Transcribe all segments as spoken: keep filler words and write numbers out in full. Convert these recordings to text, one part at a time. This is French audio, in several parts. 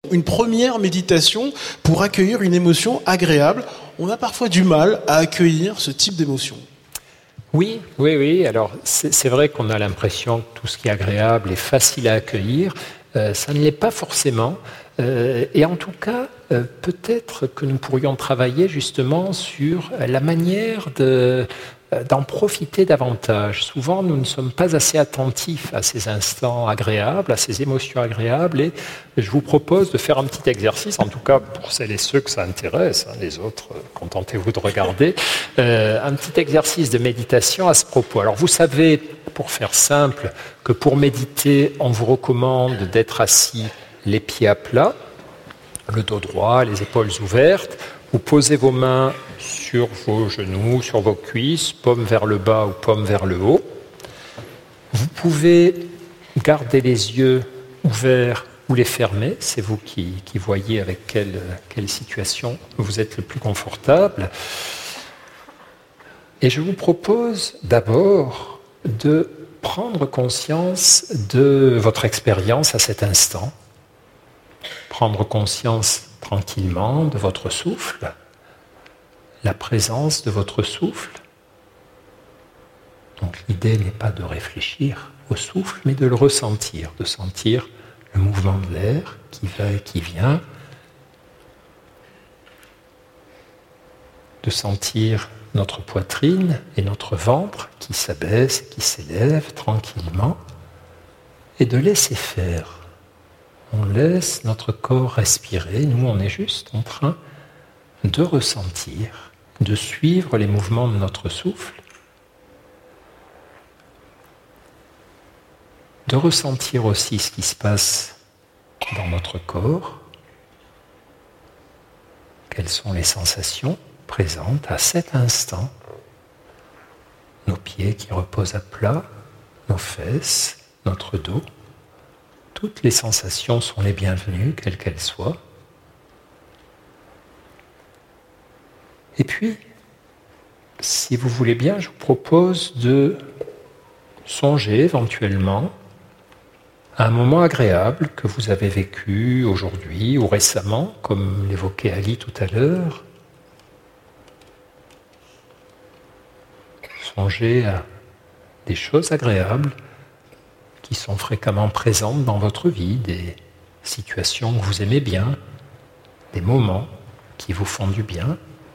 une première méditation pour accueillir une émotion agréable. On a parfois du mal à accueillir ce type d'émotion. Oui, oui, oui. Alors, c'est, c'est vrai qu'on a l'impression que tout ce qui est agréable est facile à accueillir. Euh, ça ne l'est pas forcément. Euh, et en tout cas, euh, peut-être que nous pourrions travailler justement sur la manière de, euh, d'en profiter davantage. Souvent, nous ne sommes pas assez attentifs à ces instants agréables, à ces émotions agréables. Et je vous propose de faire un petit exercice, en tout cas pour celles et ceux que ça intéresse. Hein, les autres, euh, contentez-vous de regarder. Euh, un petit exercice de méditation à ce propos. Alors, vous savez, pour faire simple, que pour méditer, on vous recommande d'être assis les pieds à plat, le dos droit, les épaules ouvertes. Vous posez vos mains sur vos genoux, sur vos cuisses, paume vers le bas ou paume vers le haut. Vous pouvez garder les yeux ouverts ou les fermer. C'est vous qui, qui voyez avec quelle, quelle situation vous êtes le plus confortable. Et je vous propose d'abord de prendre conscience de votre expérience à cet instant. Prendre conscience tranquillement de votre souffle, la présence de votre souffle. Donc l'idée n'est pas de réfléchir au souffle, mais de le ressentir, de sentir le mouvement de l'air qui va et qui vient, de sentir notre poitrine et notre ventre qui s'abaissent, qui s'élèvent tranquillement, et de laisser faire. On laisse notre corps respirer, nous on est juste en train de ressentir, de suivre les mouvements de notre souffle, de ressentir aussi ce qui se passe dans notre corps, quelles sont les sensations présentes à cet instant, nos pieds qui reposent à plat, nos fesses, notre dos. Toutes les sensations sont les bienvenues, quelles qu'elles soient. Et puis, si vous voulez bien, je vous propose de songer éventuellement à un moment agréable que vous avez vécu aujourd'hui ou récemment, comme l'évoquait Ali tout à l'heure. Songez à des choses agréables qui sont fréquemment présentes dans votre vie, des situations que vous aimez bien, des moments qui vous font du bien.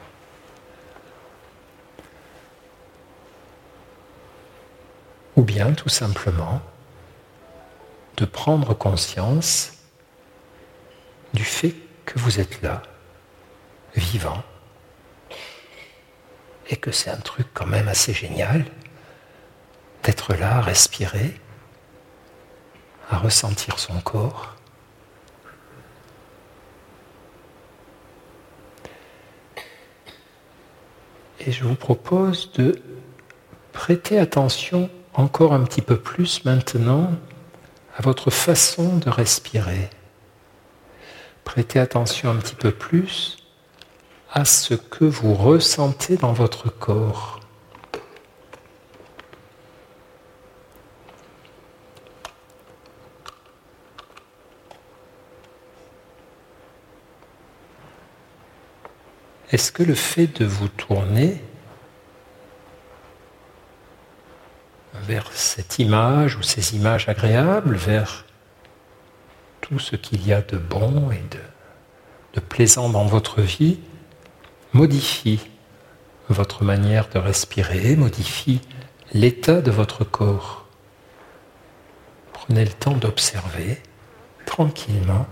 Ou bien tout simplement de prendre conscience du fait que vous êtes là, vivant, et que c'est un truc quand même assez génial d'être là, à respirer, à ressentir son corps. Et je vous propose de prêter attention encore un petit peu plus maintenant à votre façon de respirer. Prêtez attention un petit peu plus à ce que vous ressentez dans votre corps. Est-ce que le fait de vous tourner vers cette image ou ces images agréables, vers tout ce qu'il y a de bon et de, de plaisant dans votre vie, modifie votre manière de respirer, modifie l'état de votre corps? Prenez le temps d'observer tranquillement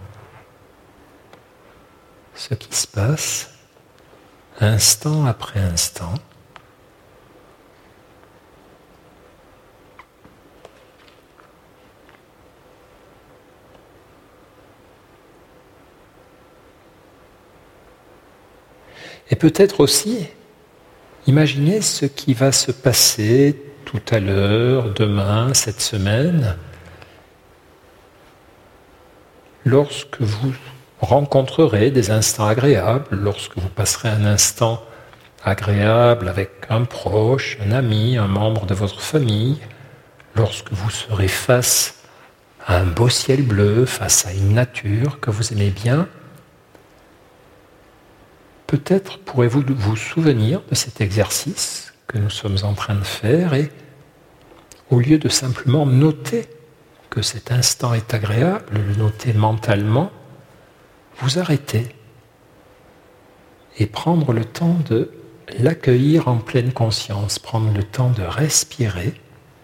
ce qui se passe instant après instant. Et peut-être aussi, imaginez ce qui va se passer tout à l'heure, demain, cette semaine, lorsque vous rencontrerez des instants agréables, lorsque vous passerez un instant agréable avec un proche, un ami, un membre de votre famille, lorsque vous serez face à un beau ciel bleu, face à une nature que vous aimez bien, peut-être pourrez-vous vous souvenir de cet exercice que nous sommes en train de faire et, au lieu de simplement noter que cet instant est agréable, le noter mentalement, vous arrêtez et prendre le temps de l'accueillir en pleine conscience, prendre le temps de respirer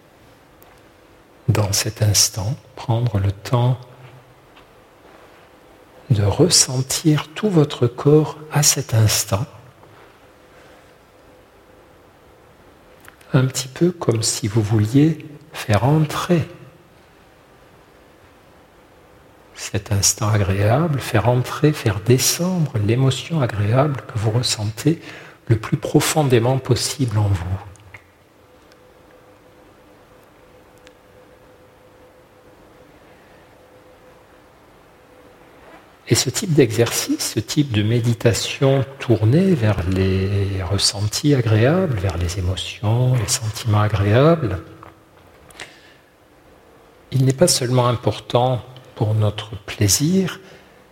dans cet instant, prendre le temps de ressentir tout votre corps à cet instant, un petit peu comme si vous vouliez faire entrer cet instant agréable, faire entrer, faire descendre l'émotion agréable que vous ressentez le plus profondément possible en vous. Et ce type d'exercice, ce type de méditation tournée vers les ressentis agréables, vers les émotions, les sentiments agréables, il n'est pas seulement important pour notre plaisir,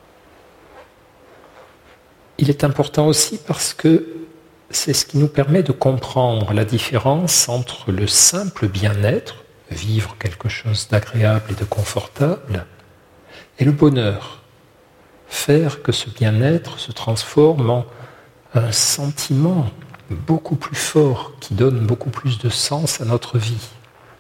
il est important aussi parce que c'est ce qui nous permet de comprendre la différence entre le simple bien-être, vivre quelque chose d'agréable et de confortable, et le bonheur, faire que ce bien-être se transforme en un sentiment beaucoup plus fort, qui donne beaucoup plus de sens à notre vie.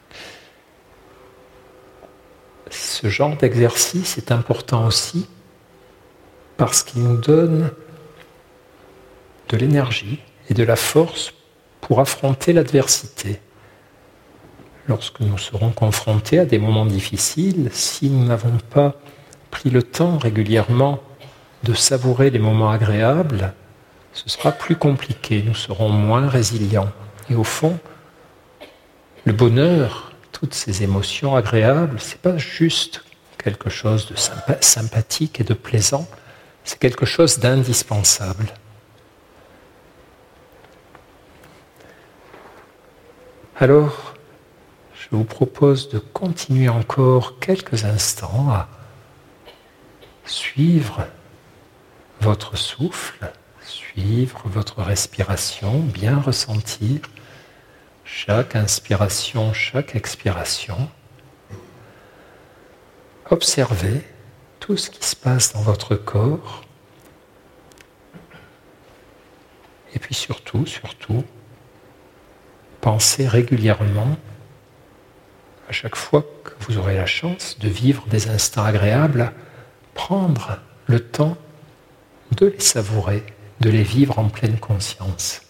Ce genre d'exercice est important aussi parce qu'il nous donne de l'énergie et de la force pour affronter l'adversité. Lorsque nous serons confrontés à des moments difficiles, si nous n'avons pas pris le temps régulièrement de savourer les moments agréables, ce sera plus compliqué, nous serons moins résilients. Et au fond, le bonheur, toutes ces émotions agréables, ce n'est pas juste quelque chose de sympa- sympathique et de plaisant, c'est quelque chose d'indispensable. Alors, je vous propose de continuer encore quelques instants à suivre votre souffle, suivre votre respiration, bien ressentir chaque inspiration, chaque expiration. Observez tout ce qui se passe dans votre corps. Et puis surtout, surtout, pensez régulièrement, à chaque fois que vous aurez la chance de vivre des instants agréables, à prendre le temps de les savourer, de les vivre en pleine conscience.